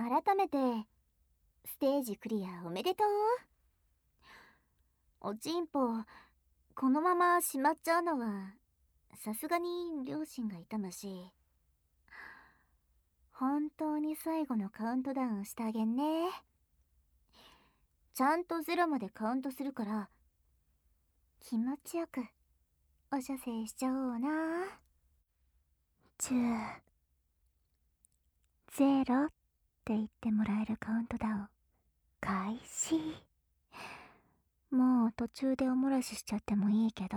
改めてステージクリアおめでとう。おちんぽこのまましまっちゃうのはさすがに両親が痛むし、本当に最後のカウントダウンしてあげんね。ちゃんと0までカウントするから気持ちよくお射精しちゃおうな。10、0って言ってもらえるカウントダウン開始。もう途中でおもらししちゃってもいいけど、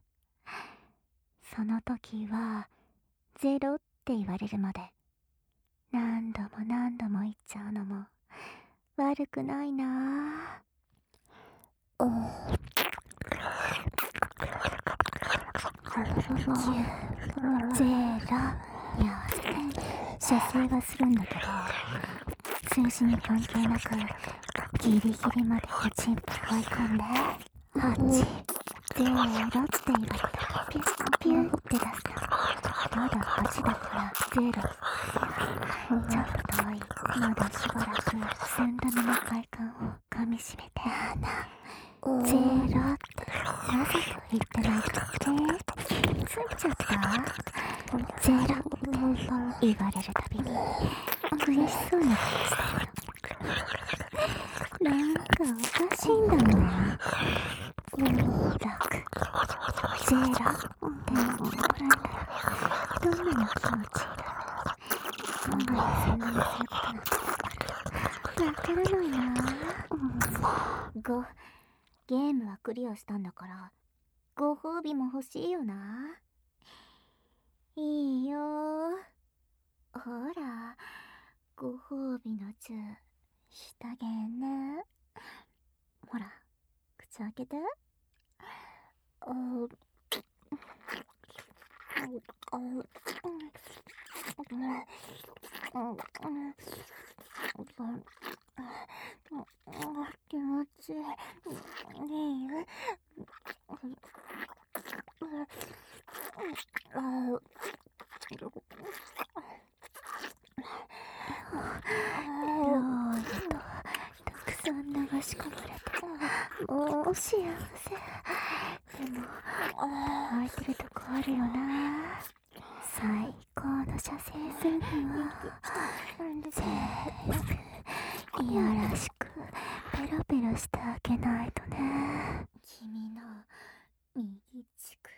その時は0って言われるまで何度も何度も言っちゃうのも悪くないな。9、0。いや、射精はするんだけど、数字に関係なくギリギリまでおちんぽ追い込んで、8、0って言われたらピュッピュッって出すの。まだ8だから0。ちょっと遠い。まだしばらく寸ダメの快感を噛みしめて、0ってわざと言ってないかってついちゃった。0って言われるたびに嬉しそうな顔してるの。なんかおかしいんだもん。6、0って言ってもらえたらどんなに気持ちいいだろう。案外そんなにそういうことなんだ。わからないな。5、ゲームはクリアしたんだからご褒美も欲しいよな。いいよ。ほら、ご褒美のチューしてあげんね。ほら、口開けて。気持ちいい。いいよ。たくさん流し込まれてもう幸せ。でも空いてるとこあるよな。最高の射精するには全部いやらしくペロペロしてあげないとね。君の右乳首、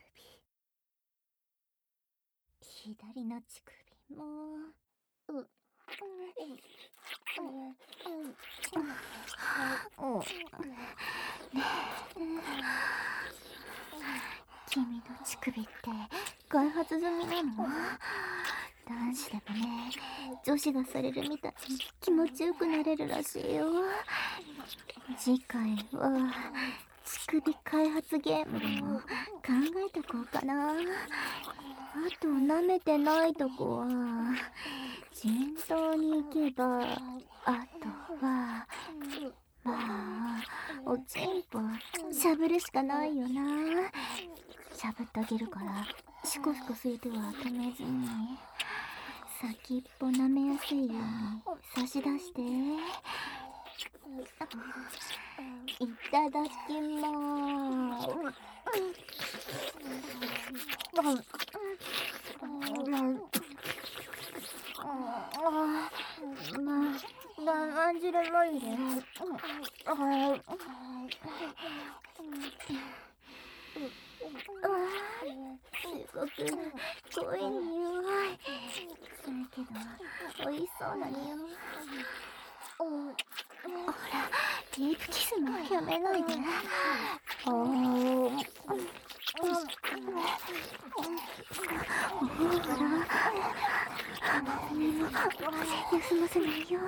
左の乳首も君の乳首って開発済みなの？男子でもね、女子がされるみたいに気持ちよくなれるらしいよ。次回は乳首開発ゲームでも考えとこうかな。あと舐めてないとこは順当に行けば、あとはまあおちんぽしゃぶるしかないよな。しゃぶってあげるからシコシコする手は止めずに先っぽ舐めやすいように差し出して。いただきまーす。感じればいいね。すごく濃い匂いするけど美味しそうな匂い。ほら、ディープキスもやめないで。ほら、君も休ませないよ。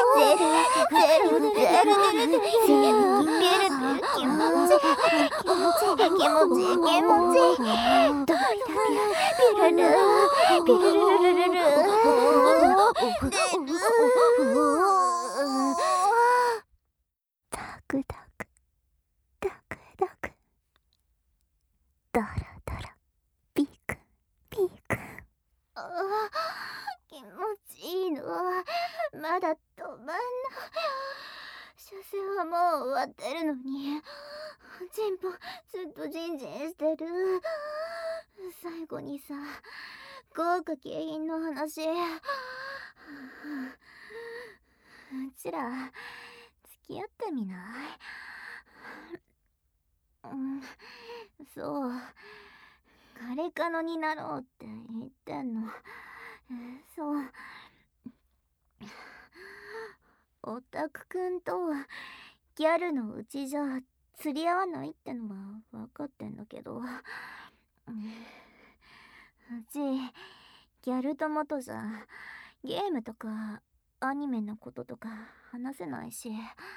ダラダラピークピーク。気持ちいいの。まだ止まんの。射精はもう終わってるのに、チンポずっとジンジンしてる。最後にさ、豪華景品の話。うちら付き合ってみない？そう、カレカノになろうって言ってんの。そう、オタクくんとギャルのうちじゃ釣り合わないってのは分かってんだけど、うちギャル友とじゃゲームとかアニメのこととか話せないし、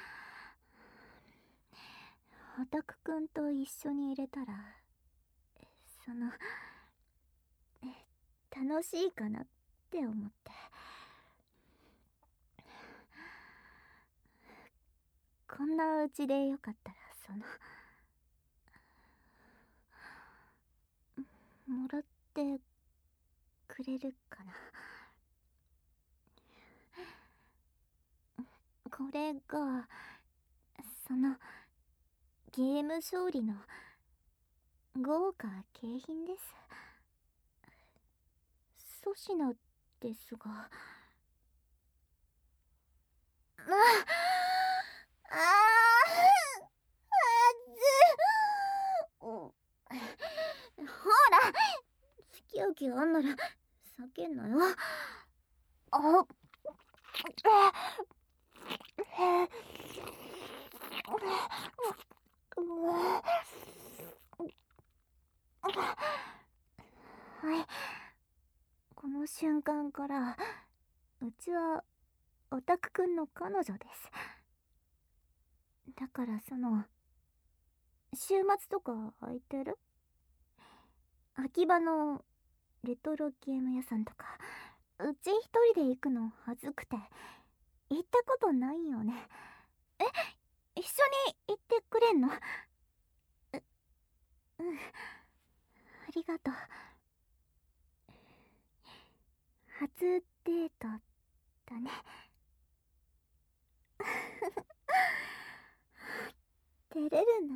オタクくんと一緒にいれたら楽しいかなって思って。こんなうちでよかったらもらってくれるかな。これがゲーム勝利の豪華景品です。粗品ですが。ほら、付き合う気あんなら叫んなよ。はい、この瞬間からうちはオタクくんの彼女です。だから週末とか空いてる？秋葉のレトロゲーム屋さんとか、うち一人で行くの恥ずくて行ったことないよね。一緒に行ってくれんの？ありがとう。初デートだね。照れるな。